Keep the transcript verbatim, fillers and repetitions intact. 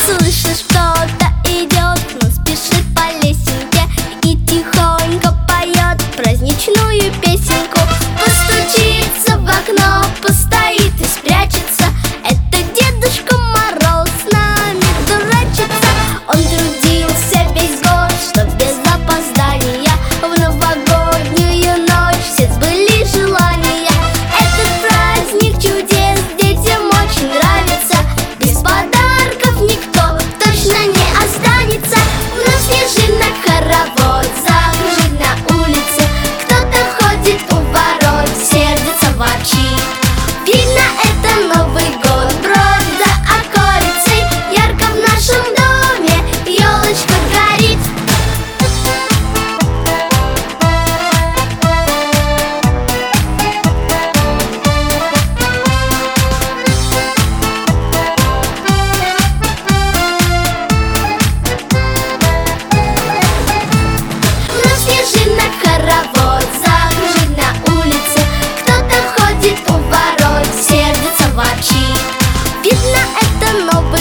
Слышишь, кто-то идет, но спешит по лесенке и тихонько поет праздничную песенку. Постучится в окно, постоит и спрячется. Это Дедушка Мороз с нами дурачится. Он трудился весь год, чтоб без опоздания в новогоднюю ночь все сбылись желания. Этот праздник чудес детям очень нравится. Без подарков никто точно не останется. Вновь снежинок хоровод закружит на улице. Кто-то ходит у ворот, сердится, ворчит. Видно, это Новый год, бродит за околицей. Ярко в нашем доме елочка горит. Вновь снежинок хоровод закружит на улице. Кто-то ходит у ворот, сердится, ворчит. Видно, это Новый